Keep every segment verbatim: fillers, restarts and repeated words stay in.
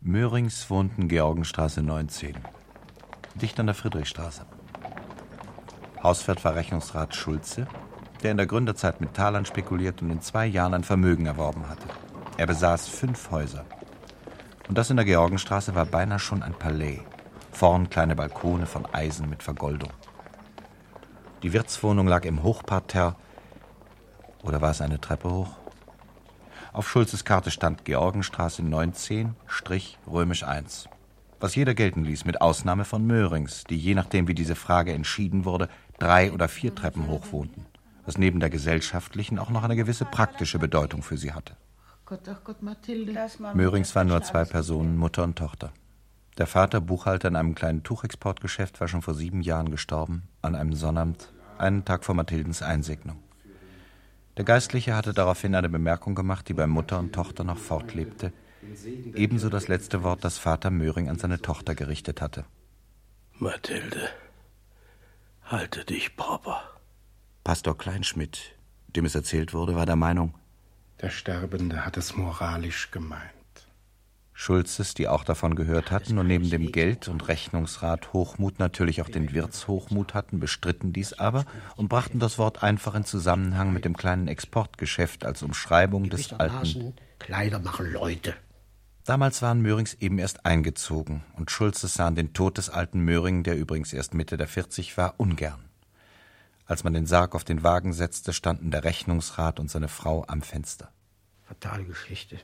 Möhrings wohnten Georgenstraße neunzehn, dicht an der Friedrichstraße. Hauswirt war Rechnungsrat Schulze, der in der Gründerzeit mit Talern spekuliert und in zwei Jahren ein Vermögen erworben hatte. Er besaß fünf Häuser. Und das in der Georgenstraße war beinahe schon ein Palais. Vorn kleine Balkone von Eisen mit Vergoldung. Die Wirtswohnung lag im Hochparterre. Oder war es eine Treppe hoch? Auf Schulzes Karte stand Georgenstraße neunzehn, Strich römisch eins. Was jeder gelten ließ, mit Ausnahme von Möhrings, die je nachdem, wie diese Frage entschieden wurde, drei oder vier Treppen hoch wohnten. Was neben der gesellschaftlichen auch noch eine gewisse praktische Bedeutung für sie hatte. Gott, ach Gott, Mathilde. Möhrings waren nur zwei Personen, Mutter und Tochter. Der Vater, Buchhalter in einem kleinen Tuchexportgeschäft, war schon vor sieben Jahren gestorben, an einem Sonnabend, einen Tag vor Mathildens Einsegnung. Der Geistliche hatte daraufhin eine Bemerkung gemacht, die bei Mutter und Tochter noch fortlebte, ebenso das letzte Wort, das Vater Möhring an seine Tochter gerichtet hatte. Mathilde, halte dich proper. Pastor Kleinschmidt, dem es erzählt wurde, war der Meinung, der Sterbende hat es moralisch gemeint. Schulzes, die auch davon gehört hatten und neben dem Geld- und Rechnungsrat Hochmut natürlich auch den Wirtshochmut hatten, bestritten dies aber und brachten das Wort einfach in Zusammenhang mit dem kleinen Exportgeschäft als Umschreibung des alten... Kleider machen Leute. Damals waren Möhrings eben erst eingezogen und Schulzes sahen den Tod des alten Möhring, der übrigens erst Mitte der vierzig war, ungern. Als man den Sarg auf den Wagen setzte, standen der Rechnungsrat und seine Frau am Fenster. Fatale Geschichte.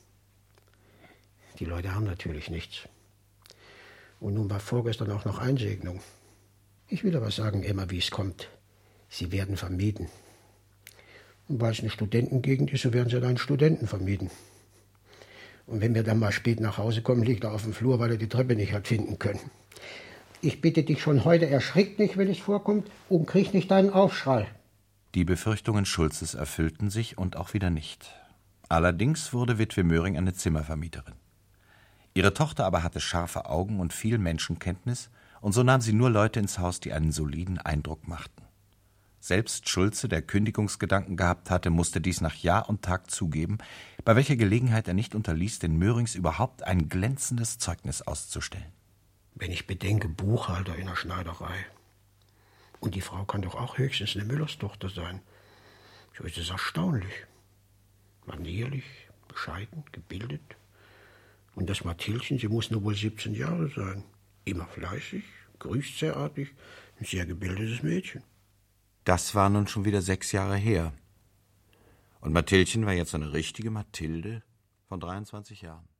Die Leute haben natürlich nichts. Und nun war vorgestern auch noch Einsegnung. Ich will aber sagen, immer wie es kommt. Sie werden vermieden. Und weil es eine Studentengegend ist, so werden sie dann Studenten vermieden. Und wenn wir dann mal spät nach Hause kommen, liegt er auf dem Flur, weil er die Treppe nicht hat finden können. Ich bitte dich schon heute, erschrick nicht, wenn es vorkommt, und krieg nicht deinen Aufschrei. Die Befürchtungen Schulzes erfüllten sich und auch wieder nicht. Allerdings wurde Witwe Möhring eine Zimmervermieterin. Ihre Tochter aber hatte scharfe Augen und viel Menschenkenntnis, und so nahm sie nur Leute ins Haus, die einen soliden Eindruck machten. Selbst Schulze, der Kündigungsgedanken gehabt hatte, musste dies nach Jahr und Tag zugeben, bei welcher Gelegenheit er nicht unterließ, den Möhrings überhaupt ein glänzendes Zeugnis auszustellen. Wenn ich bedenke, Buchhalter in der Schneiderei. Und die Frau kann doch auch höchstens eine Müllerstochter sein. So ist es erstaunlich. Manierlich, bescheiden, gebildet. Und das Mathildchen, sie muss nur wohl siebzehn Jahre sein. Immer fleißig, grüßt sehr artig, ein sehr gebildetes Mädchen. Das war nun schon wieder sechs Jahre her. Und Mathildchen war jetzt eine richtige Mathilde von dreiundzwanzig Jahren.